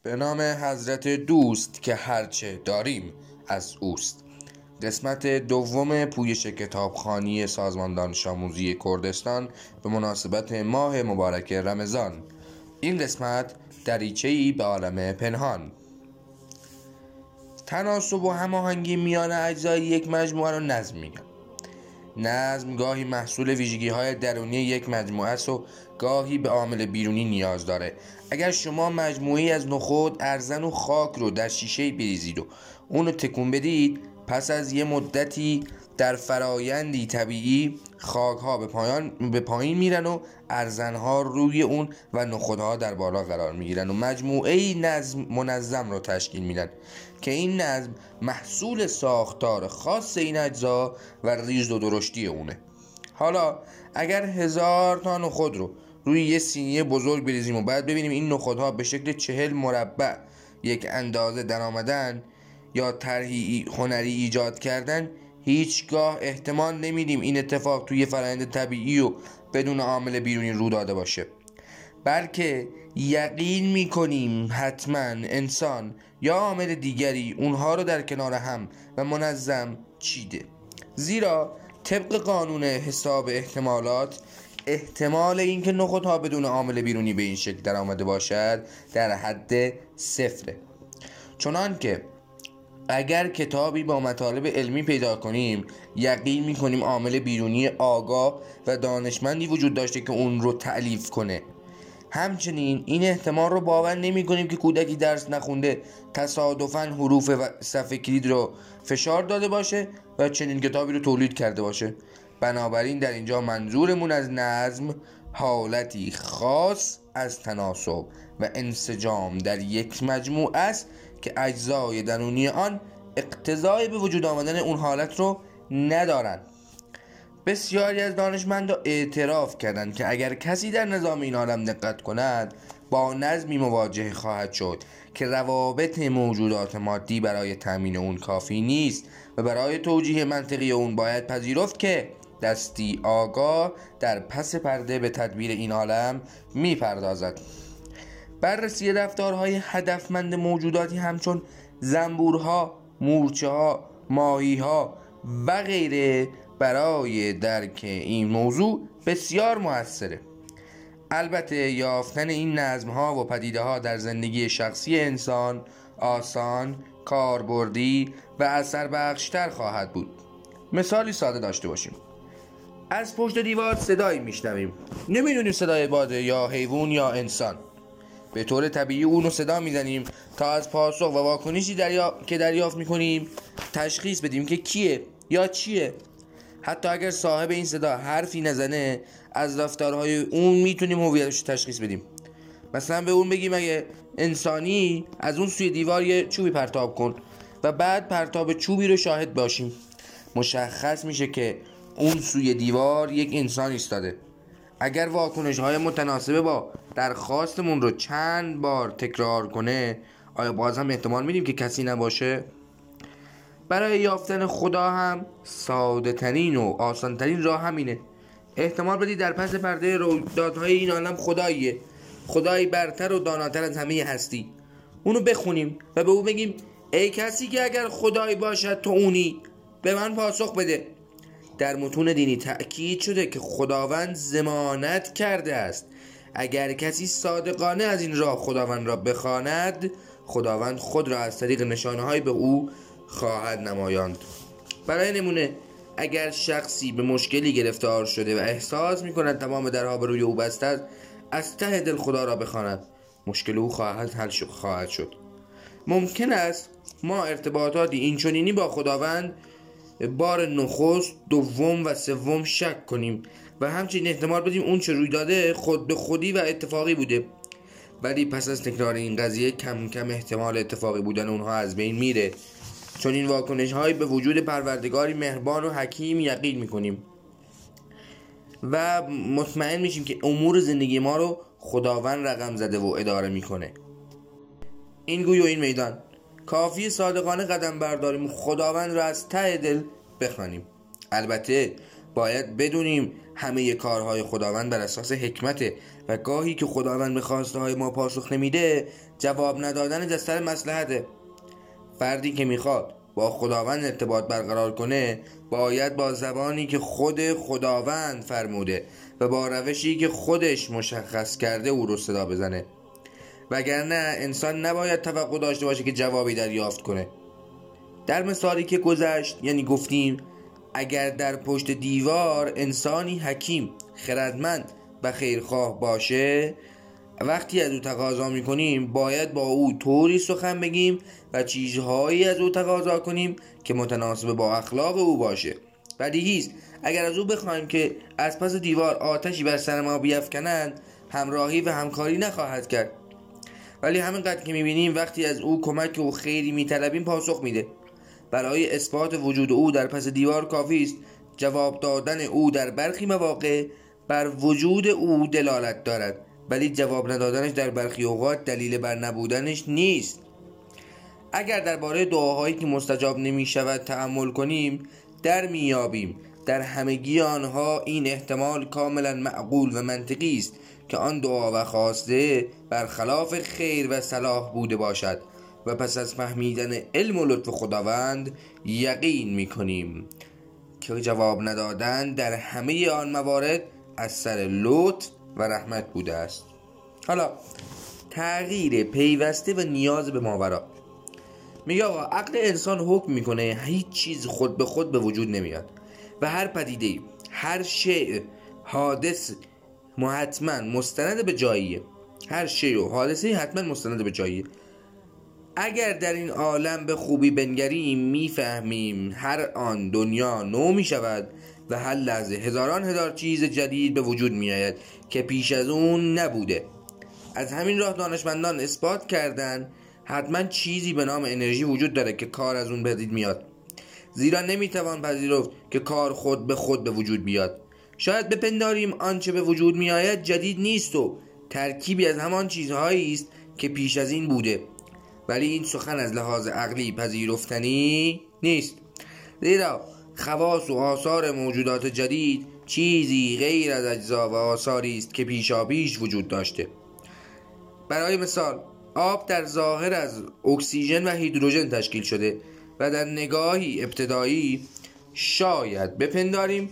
به نام حضرت دوست که هرچه داریم از اوست. قسمت دوم پویش کتابخوانی سازمان دانش آموزی کردستان به مناسبت ماه مبارک رمضان. این قسمت دریچه‌ای به عالم پنهان. تناسب و هماهنگی میان اجزای یک مجموعه را نظم میگن. نظم گاهی محصول ویژگی‌های درونی یک مجموعه است و گاهی به عامل بیرونی نیاز داره. اگر شما مجموعه‌ای از نخود، ارزن و خاک رو در شیشه‌ای بریزید و اون رو تکون بدید، پس از یه مدتی در فرایندی طبیعی خاک‌ها به پایین میرن و ارزن‌ها روی اون و نخودها در بالا قرار میگیرن و مجموعه‌ای منظم رو تشکیل میدن که این نظم محصول ساختار خاص این اجزا و ریز و درشتی اونه. حالا اگر 1000 تا نخود رو روی یه سینی بزرگ بریزیم و بعد ببینیم این نخودها به شکل 40 مربع یک اندازه در آمدن یا طرحی هنری ایجاد کردن، هیچگاه احتمال نمیدیم این اتفاق توی فرآیند طبیعی و بدون عامل بیرونی رو داده باشه، بلکه یقین میکنیم حتما انسان یا عامل دیگری اونها رو در کنار هم و منظم چیده. زیرا طبق قانون حساب احتمالات، احتمال اینکه نخودها بدون عامل بیرونی به این شکل در آمده باشد در حد 0. چنان که اگر کتابی با مطالب علمی پیدا کنیم، یقین میکنیم عامل بیرونی آگاه و دانشمندی وجود داشته که اون رو تألیف کنه. همچنین این احتمال رو باور نمی کنیم که کودکی درس نخونده تصادفاً حروف و صفحه کلید رو فشار داده باشه و چنین کتابی رو تولید کرده باشه. بنابراین در اینجا منظورمون از نظم حالتی خاص از تناسب و انسجام در یک مجموعه است که اجزای درونی آن اقتضای به وجود آمدن اون حالت رو ندارن. بسیاری از دانشمندان اعتراف کردند که اگر کسی در نظام این عالم دقت کند با نظمی مواجه خواهد شد که روابط موجودات مادی برای تامین اون کافی نیست و برای توجیه منطقی اون باید پذیرفت که دستی آگاه در پس پرده به تدبیر این عالم میپردازد. بررسی رفتارهای هدفمند موجوداتی همچون زنبورها، مورچه‌ها، ماهی‌ها و غیره برای درک این موضوع بسیار موثره. البته یافتن این نظم‌ها و پدیده‌ها در زندگی شخصی انسان آسان، کاربردی و اثر بخشتر خواهد بود. مثالی ساده داشته باشیم. از پشت دیوار صدایی میشنویم، نمیدونیم صدای باده یا حیوان یا انسان. به طور طبیعی اونو صدا میزنیم تا از پاسخ و واکنشی که دریافت میکنیم تشخیص بدیم که کیه یا چیه. حتی اگر صاحب این صدا حرفی نزنه، از رفتارهای اون میتونیم هویتش تشخیص بدیم. مثلا به اون بگیم اگه انسانی از اون سوی دیوار یه چوبی پرتاب کن و بعد پرتاب چوبی رو شاهد باشیم، مشخص میشه که اون سوی دیوار یک انسان ایستاده. اگر واکنش‌های متناسب با درخواستمون رو چند بار تکرار کنه، آیا باز هم احتمال میدیم که کسی نباشه؟ برای یافتن خدا هم ساده ترین و آسان ترین راه همینه. احتمال بدید در پس پرده رویدادهای این عالم خداییه، خدایی برتر و داناتر از همه هستی. اونو بخونیم و به او بگیم ای کسی که اگر خدایی باشد تو اونی، به من پاسخ بده. در متون دینی تأکید شده که خداوند ضمانت کرده است اگر کسی صادقانه از این راه خداوند را بخواند، خداوند خود را از طریق نشانه‌های به او خواهد نمایاند. برای نمونه اگر شخصی به مشکلی گرفتار شده و احساس می‌کند تمام درها به روی او بسته است، از ته دل خدا را بخواند، مشکل او خواهد شد. ممکن است ما ارتباطاتی اینچنینی با خداوند بار نخست، دوم و سوم شک کنیم و همچنین احتمال بدیم اون چه روی داده خود به خودی و اتفاقی بوده، ولی پس از تکرار این قضیه کم کم احتمال اتفاقی بودن اونها از بین میره. چون این واکنش های به وجود پروردگاری مهربان و حکیم یقین میکنیم و مطمئن میشیم که امور زندگی ما رو خداوند رقم زده و اداره میکنه. این گوی و این میدان کافی صادقانه قدم برداریم و خداوند را از ته دل بخوانیم. البته باید بدونیم همه کارهای خداوند بر اساس حکمته و گاهی که خداوند به خواسته های ما پاسخ نمیده جواب ندادن از سر مصلحته. فردی که میخواد با خداوند ارتباط برقرار کنه باید با زبانی که خود خداوند فرموده و با روشی که خودش مشخص کرده او رو صدا بزنه، وگرنه انسان نباید توقع داشته باشه که جوابی دریافت کنه. در مثالی که گذشت یعنی گفتیم اگر در پشت دیوار انسانی حکیم، خردمند و خیرخواه باشه، وقتی از او تقاضا میکنیم باید با او طوری سخن بگیم و چیزهایی از او تقاضا کنیم که متناسب با اخلاق او باشه. بدیهی است اگر از او بخوایم که از پس دیوار آتشی بر سر ما بیفکنند همراهی و همکاری نخواهد کرد، ولی همینقدر که میبینیم وقتی از او کمک و خیری میطلبیم پاسخ میده. برای اثبات وجود او در پس دیوار کافی است جواب دادن او در برخی مواقع بر وجود او دلالت دارد، ولی جواب ندادنش در برخی اوقات دلیل بر نبودنش نیست. اگر درباره دعاهایی که مستجاب نمی شود تأمل کنیم در میابیم در همگی آنها این احتمال کاملا معقول و منطقی است که آن دعا و خواسته برخلاف خیر و صلاح بوده باشد و پس از فهمیدن علم و لطف خداوند یقین میکنیم که جواب ندادن در همه آن موارد از سر لطف و رحمت بوده است. حالا تغییر پیوسته و نیاز به ماورا. میگه آقا عقل انسان حکم میکنه هیچ چیز خود به خود به وجود نمیاد و هر پدیده، هر شیء حادث حتما مستند به جاییه. هر شیء و حادثه حتما مستند به جاییه. اگر در این عالم به خوبی بنگریم میفهمیم هر آن دنیا نو میشود و هر لحظه هزاران هزار چیز جدید به وجود میآید که پیش از اون نبوده. از همین راه دانشمندان اثبات کردن حتما چیزی به نام انرژی وجود داره که کار از اون پدید میاد، زیرا نمیتوان پذیرفت که کار خود به خود به وجود بیاد. شاید بپنداریم آنچه به وجود میآید جدید نیست و ترکیبی از همان چیزهایی است که پیش از این بوده، ولی این سخن از لحاظ عقلی پذیرفتنی نیست، زیرا خواص و آثار موجودات جدید چیزی غیر از اجزا و آثاری است که پیشاپیش وجود داشته. برای مثال آب در ظاهر از اکسیژن و هیدروژن تشکیل شده و در نگاهی ابتدایی شاید بپنداریم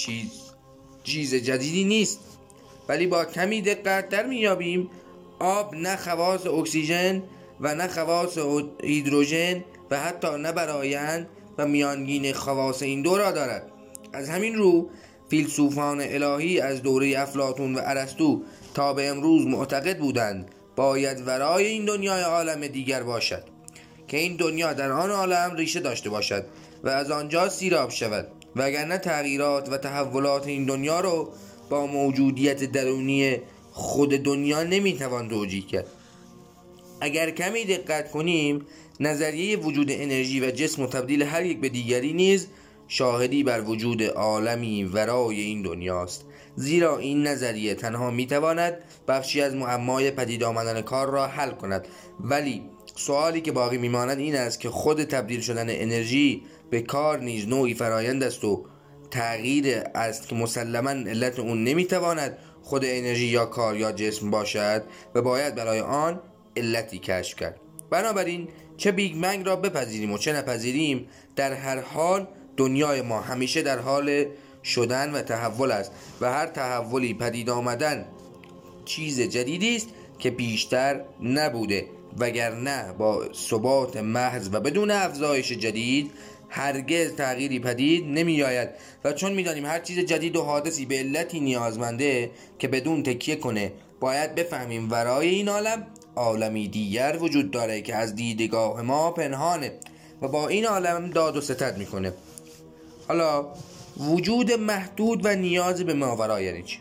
چیز جدیدی نیست، ولی با کمی دقت در میابیم آب نه خواص اکسیژن و نه خواص هیدروژن و حتی نه برآیند و میانگین خواص این دو را دارد. از همین رو فیلسوفان الهی از دوره افلاطون و ارسطو تا به امروز معتقد بودند باید ورای این دنیای عالم دیگر باشد که این دنیا در آن عالم ریشه داشته باشد و از آنجا سیراب شود، وگرنه تغییرات و تحولات این دنیا رو با موجودیت درونی خود دنیا نمیتوان توجیه کرد. اگر کمی دقت کنیم نظریه وجود انرژی و جسم و تبدیل هر یک به دیگری نیز شاهدی بر وجود عالمی ورای این دنیاست، زیرا این نظریه تنها میتواند بخشی از معمای پدید آمدن کار را حل کند، ولی سوالی که باقی میماند این است که خود تبدیل شدن انرژی به کار نیز نوعی فرایند است و تغییر است که مسلماً علت اون نمیتواند خود انرژی یا کار یا جسم باشد و باید برای آن علتی کشف کرد. بنابراین چه بیگ بنگ را بپذیریم و چه نپذیریم در هر حال دنیای ما همیشه در حال شدن و تحول است و هر تحولی پدید آمدن چیز جدیدی است که بیشتر نبوده، وگرنه با ثبات محض و بدون افزایش جدید هرگز تغییری پدید نمی آید. و چون می دانیم هر چیز جدید و حادثی به علتی نیازمنده که بدون تکیه کنه، باید بفهمیم ورای این عالمی دیگر وجود داره که از دیدگاه ما پنهانه و با این عالم داد و ستد میکنه. حالا وجود محدود و نیاز به ماورا یعنی چی؟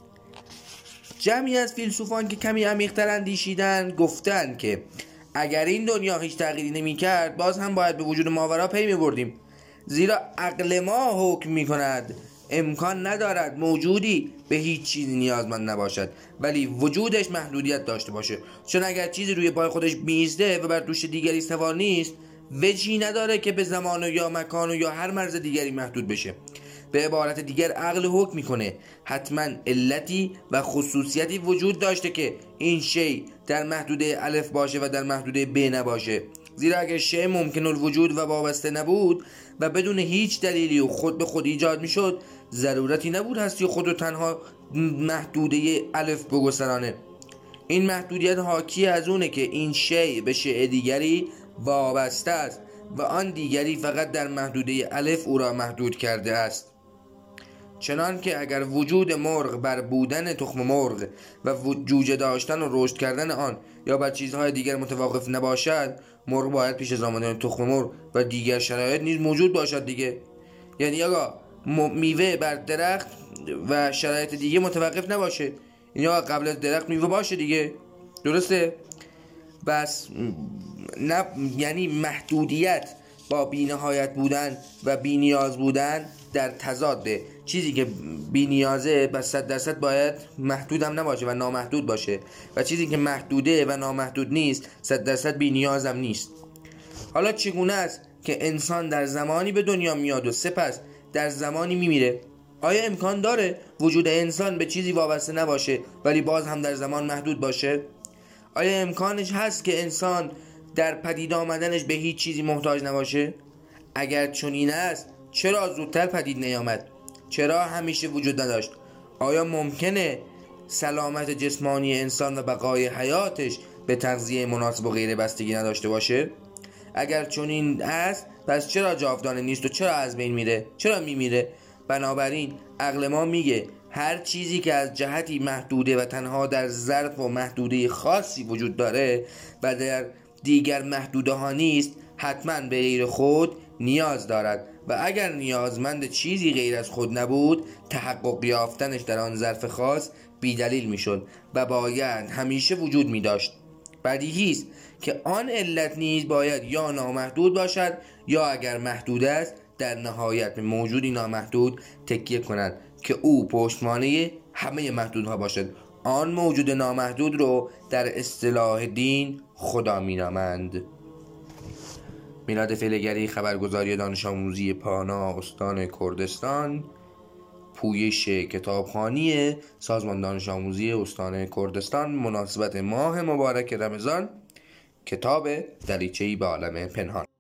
جمعی از فیلسوفان که کمی عمیق‌تر اندیشیدن گفتن که اگر این دنیا هیچ تغییری نمی کرد باز هم باید به وجود ماورا پی می بردیم، زیرا عقل ما حکم می کند امکان ندارد موجودی به هیچ چیزی نیازمند نباشد ولی وجودش محدودیت داشته باشه، چون اگر چیزی روی پای خودش میسته و بر دوش دیگری سوار نیست وجهی نداره که به زمان و یا مکان و یا هر مرز دیگری محدود بشه. به عبارت دیگر عقل حکم میکنه حتما علتی و خصوصیتی وجود داشته که این شی در محدوده الف باشه و در محدوده ب نباشه. زیرا اگر شی ممکن الوجود و وابسته نبود و بدون هیچ دلیلی و خود به خود ایجاد میشد، ضرورتی نبود هستی خود رو تنها محدوده الف بگذرانه. این محدودیت حاکی از اونه که این شی به شی دیگری وابسته است و آن دیگری فقط در محدوده الف او را محدود کرده است. چنان که اگر وجود مرغ بر بودن تخم مرغ و جوجه داشتن و رشد کردن آن یا بر چیزهای دیگر متوقف نباشد، مرغ باید پیش از آمدن تخم مرغ و دیگر شرایط نیز موجود باشد دیگه. یعنی آقا میوه بر درخت و شرایط دیگه متوقف نباشه، یعنی آقا قبل از درخت میوه باشه دیگه، درسته؟ بس نه، یعنی محدودیت با بی‌نهایت بودن و بی‌نیاز بودن در تضاده. چیزی که بی‌نیازه بس 100% باید محدود هم نباشه و نامحدود باشه، و چیزی که محدوده و نامحدود نیست 100% بی‌نیاز هم نیست. حالا چگونه است که انسان در زمانی به دنیا میاد و سپس در زمانی میمیره؟ آیا امکان داره وجود انسان به چیزی وابسته نباشه ولی باز هم در زمان محدود باشه؟ آیا امکانش هست که انسان در پدید آمدنش به هیچ چیزی محتاج نباشه؟ اگر چنین است چرا زودتر پدید نیامد؟ چرا همیشه وجود نداشت؟ آیا ممکنه سلامت جسمانی انسان و بقای حیاتش به تغذیه مناسب و غیره بستگی نداشته باشه؟ اگر چنین است پس چرا جاودانه نیست و چرا از بین میره؟ چرا میمیره؟ بنابراین عقل ما میگه هر چیزی که از جهتی محدوده و تنها در ظرف و محدوده خاصی وجود داره و در دیگر محدوده ها نیست، حتما به غیر خود نیاز دارد و اگر نیازمند چیزی غیر از خود نبود، تحقق یافتنش در آن ظرف خاص بی‌دلیل میشد و باید همیشه وجود می داشت. بدیهی است که آن علت نیز باید یا نامحدود باشد یا اگر محدود است در نهایت به موجودی نامحدود تکیه کنند که او پشتوانه همه محدودها باشد. آن موجود نامحدود رو در اصطلاح دین خدا مینامند. میلاد فعلگری، خبرگزاری دانش آموزی پانا استان کردستان، پویش کتابخوانی سازمان دانش آموزی استان کردستان مناسبت ماه مبارک رمضان، کتاب دریچه‌ای به عالم پنهان.